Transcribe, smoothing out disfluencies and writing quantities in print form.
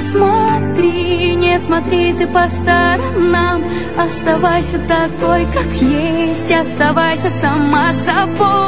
не смотри ты по сторонам. Оставайся такой, как есть, оставайся сама собой.